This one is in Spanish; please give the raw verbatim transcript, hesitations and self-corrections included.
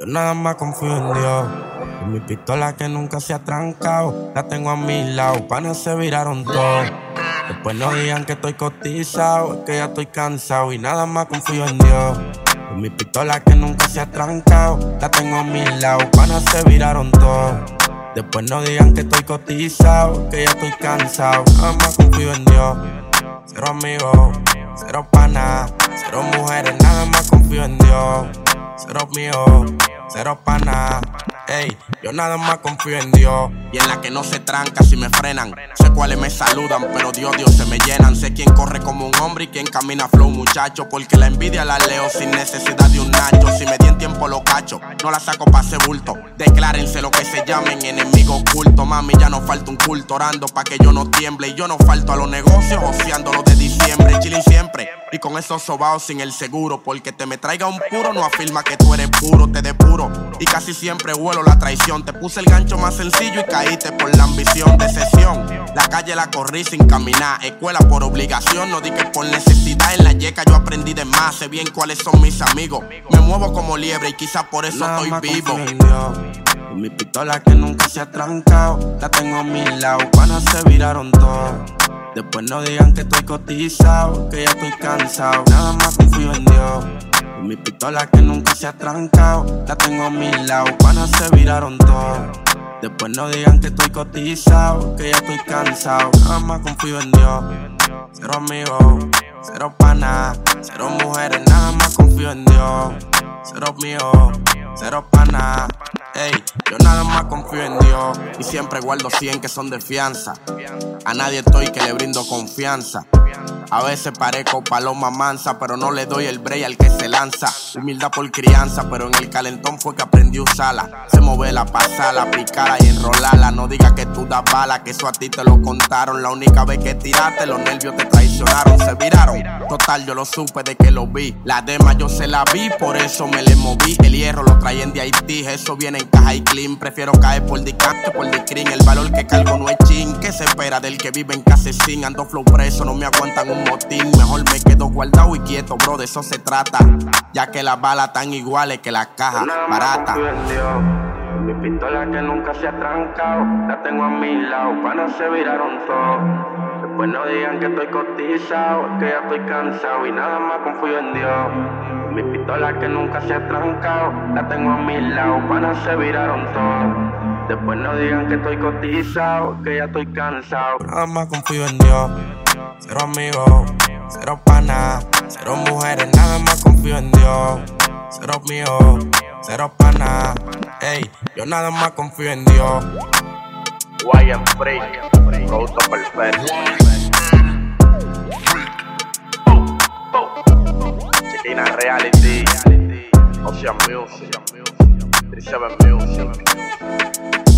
Yo nada más confío en Dios. En mi pistola que nunca se ha trancado, la tengo a mi lado, panas se viraron todos. Después no digan que estoy cotizado, es que ya estoy cansado y nada más confío en Dios. En mi pistola que nunca se ha trancado, la tengo a mi lado, panas se viraron todos. Después no digan que estoy cotizado, que ya estoy cansado, nada más confío en Dios. Cero amigos, cero panas, cero mujeres, nada más confío en Dios. Cero mío, cero panas, ey, yo nada más confío en Dios. Y en la que no se tranca si me frenan. Sé cuáles me saludan, pero Dios, Dios se me llenan. Sé quién corre como un hombre y quién camina flow, muchacho. Porque la envidia la leo sin necesidad de un nacho. Si me di en tiempo lo cacho, no la saco pa' ese bulto. Declárense lo que se llamen enemigo oculto. Mami, ya no falta un culto orando pa' que yo no tiemble. Y yo no falto a los negocios, oceándolo de diciembre. Chilling siempre, y con esos sobados sin el seguro. Porque te me traiga un puro no afirma que tú eres puro, te depuro. Y casi siempre vuelo la traición. Te puse el gancho más sencillo y caíste por la ambición de sesión. La calle la corrí sin caminar, escuela por obligación, no di que por necesidad. En la yeca yo aprendí de más, sé bien cuáles son mis amigos. Me muevo como liebre y quizás por eso nada estoy más vivo. En, Dios. En mi pistola que nunca se ha trancado, la tengo a mi lado, panas se viraron todos. Después no digan que estoy cotizado, que ya estoy cansado, nada más confío en Dios. En mi pistola que nunca se ha trancado, la tengo a mi lado, panas se viraron todos. Después no digan que estoy cotizado, que ya estoy cansado, nada más confío en Dios. Cero amigos, cero panas, cero mujeres, nada más confío en Dios. Cero mío, cero panas, ey, yo nada más confío en Dios. Y siempre guardo cien que son de fianza. A nadie estoy que le brindo confianza. A veces parezco paloma mansa, pero no le doy el break al que se lanza. Humildad por crianza, pero en el calentón fue que aprendí a usarla. Se moverla, pasarla, picarla y enrolarla. No digas que tú das bala, que eso a ti te lo contaron. La única vez que tiraste, los nervios te traicionaron, se viraron. Total, yo lo supe de que lo vi. La dema yo se la vi, por eso me le moví. El hierro lo traen de Haití, eso viene en caja y clean. Prefiero caer por Dican que por Dicrin. El valor que cargo no es chin. ¿Qué se espera del que vive en casecín? Ando flow preso, no me aguantan un motín. Mejor me quedo guardado y quieto, bro, de eso se trata. Ya que las balas están iguales que las cajas baratas. En mi pistola que nunca se ha trancado, la tengo a mi lado, panas se viraron todos. Después no digan que estoy cotizado, que ya estoy cansado y nada más confío en Dios. En mi pistola que nunca se ha trancado, la tengo a mi lado, panas se viraron todos. Después no digan que estoy cotizado, que ya estoy cansado, nada más confío en Dios. Cero amigos, cero panas, cero mujeres, nada más confío en Dios. Cero mío, cero panas, ey, yo nada más confío en Dios. Wyan Freak, producto perfecto. Chiquina Reality, Ocean Music, treinta y siete Music.